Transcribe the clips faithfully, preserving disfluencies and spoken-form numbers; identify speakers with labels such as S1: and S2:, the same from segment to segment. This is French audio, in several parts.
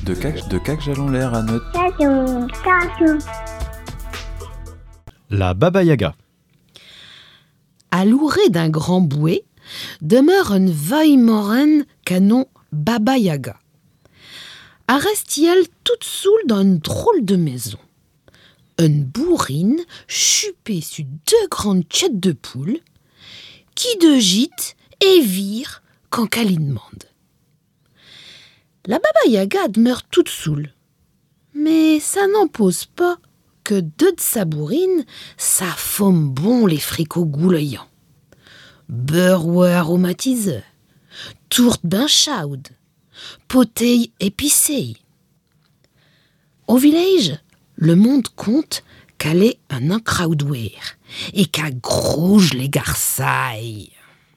S1: De cac, de cac, j'allons l'air à notre...
S2: La Baba Yaga.
S3: À l'ourée d'un grand bouet demeure une vieille moraine canon Baba Yaga. À restielle toute soule dans une drôle de maison. Une bourrine chupée sur deux grandes têtes de poule qui de gîte et vire quand qu'elle y demande. La Baba Yaga demeure toute soule, mais ça n'empose pas que deux de sa bourrine, ça fomme bon les fricots goulayants. Beurre ou aromatiseur, tourte ben chaude, poteille épicée. Au village, le monde compte qu'elle est un encraudouer et qu'elle grouge les garçailles.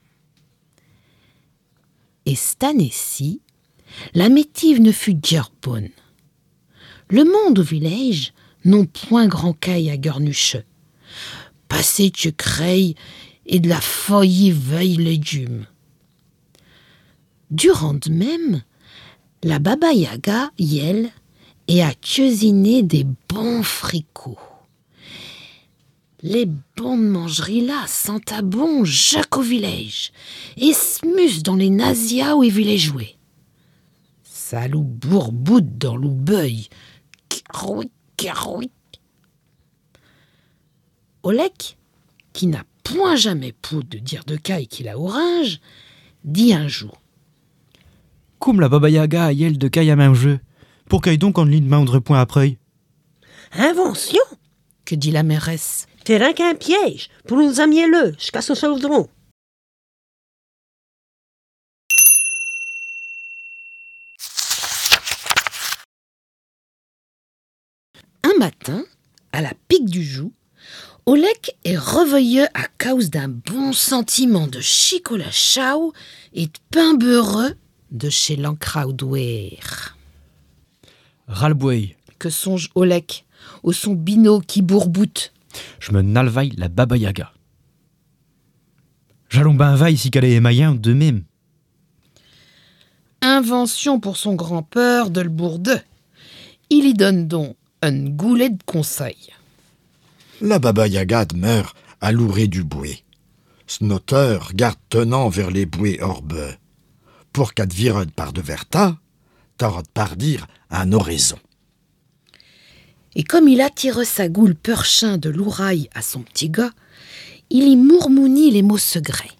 S3: Et cette année-ci, la métive ne fut guère bonne. Le monde au village n'ont point grand caille à Gornuche. Passé de creille et de la feuille veille légumes. Durant de même, la Baba Yaga, yelle, et a cuisiné des bons fricots. Les bonnes mangeries là sentent à bon Jacques au village et smus dans les nazia où ils villaient jouer. Ça lou bourboute dans lou beuil. Carouic, carouic. Olek, qui n'a point jamais pou de dire de caille qu'il a orange, dit un jour.
S2: Comme la Baba Yaga a yel de caille à même jeu. Pour qu'aille donc en ligne moindre point après.
S4: Invention,
S3: Que dit la mairesse.
S4: t'es rien qu'un piège pour nous amener le jusqu'à ce chaudron.
S3: Un matin, à la pique du joug, Olek est reveilleux à cause d'un bon sentiment de chicolat chau et de pain beurreux de chez l'encraudouer.
S2: Ralbouey.
S3: Que songe Olek au son binot qui bourboute.
S2: Je me nalvaille la Baba Yaga. J'allons ben vaille si qu'elle est mayen de même.
S3: Invention pour son grand-peur de le bourdeux. Il y donne donc un goulet de conseil.
S5: La Baba Yaga demeure à l'ourée du bouet. Snotter garde tenant vers les bouets orbe. Pour qu'à virode par de verta, t'auras par dire un oraison.
S3: Et comme il attire sa goule perchin de l'ouraille à son petit gars, il y mourmounit les mots secrets.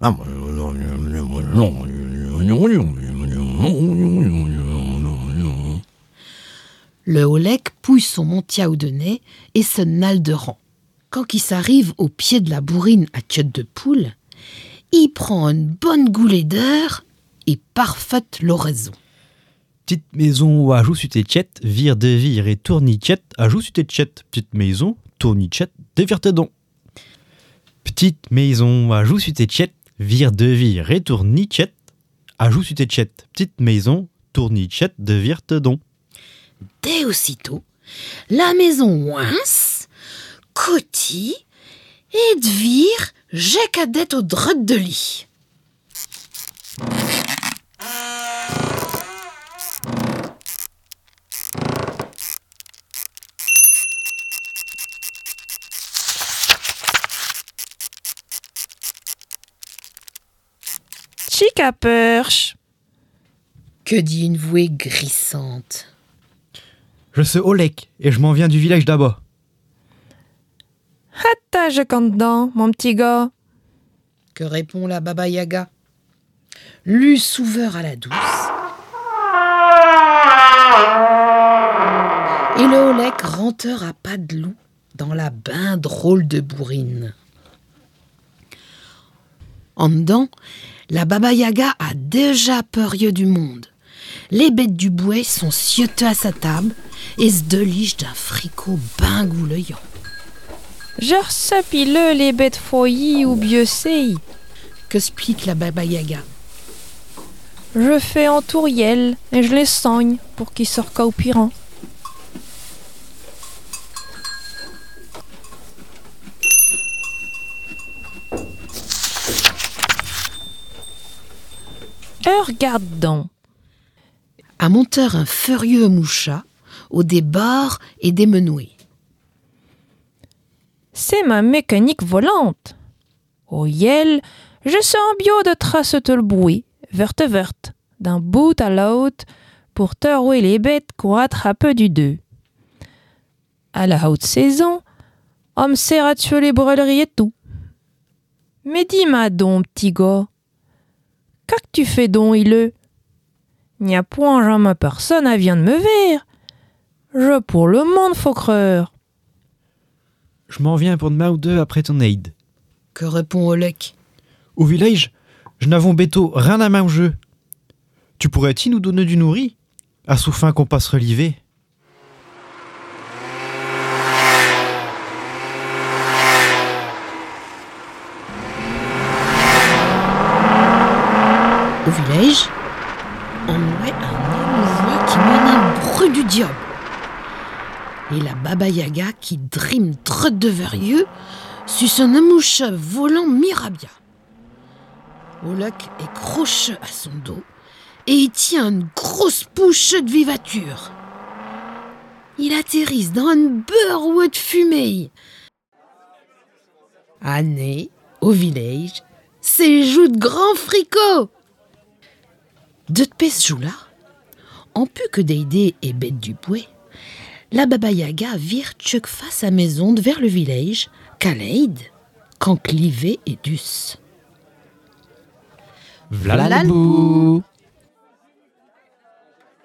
S3: Le Olek pouille son montiaou de nez et se nale de rang. Quand il s'arrive au pied de la bourrine à tête de poule, il prend une bonne goulée d'heure et parfaite l'oraison.
S2: Petite maison à joue sur tes tchètes, vire de vire et tournichette à joue sur tes tchètes. Petite maison, tournichette, dévire tes dons. Petite maison à joue sur tes tchètes, vire de vire et tournichette à joue sur tes tchètes. Petite maison, tournichette, dévire tes dons.
S3: Dès aussitôt, la maison ouince, cotille et devire j'écadette au drôle de lit.
S6: Chica perche.
S3: Que dit une voix grissante.
S2: Je suis Olek et je m'en viens du village d'abord.
S6: Hatta je compte dedans, mon petit gars.
S3: Que répond la Baba Yaga. Lu souveur à la douce. Et le Olek renteur à pas de loup dans la bain drôle de bourrine. En dedans, la Baba Yaga a déjà peurieux du monde. Les bêtes du bouet sont sioteux à sa table et se deligent d'un fricot ben goulayant.
S6: Je ressapis-le les bêtes foyées ou bieussées.
S3: Que explique la Baba Yaga.
S6: Je fais en tourriel et je les soigne pour qu'ils sortent au pirant. Regarde donc.
S3: à monteur un furieux moucha, au des barres et des menouets.
S6: C'est ma mécanique volante. Au yel, je sens bio de trace tout le bruit, verte verte, d'un bout à l'autre, pour terouer les bêtes qu'on attrape du deux. À la haute saison, on me sert à tuer les brûleries et tout. Mais dis-moi donc, petit gars, qu'est-ce que tu fais donc, il N'y a point jamais personne à vient de me ver. Je pour le monde faut creur.
S2: Je m'en viens pour demain ou deux après ton aide.
S3: Que répond Olek?
S2: Au village, je n'avons béto rien à manger. Tu pourrais-tu nous donner du nourri, à sous fin qu'on passe reliver?
S3: Au village, on louait un émouvant qui menait un bruit du diable. Et la Baba Yaga qui drime droit devers eux, sur son amouche volant mirabia. Olek est croche à son dos et il tient une grosse pouche de vivature. Il atterrisse dans une beurre de fumée. Année, au village, c'est joue de grand fricot. De ce jour-là, en plus que d'aider et bête du bois, la Baba Yaga vire tchuk face à maison de vers le village, qu'à l'aide, quand clivé et dus.
S2: V'là le bout.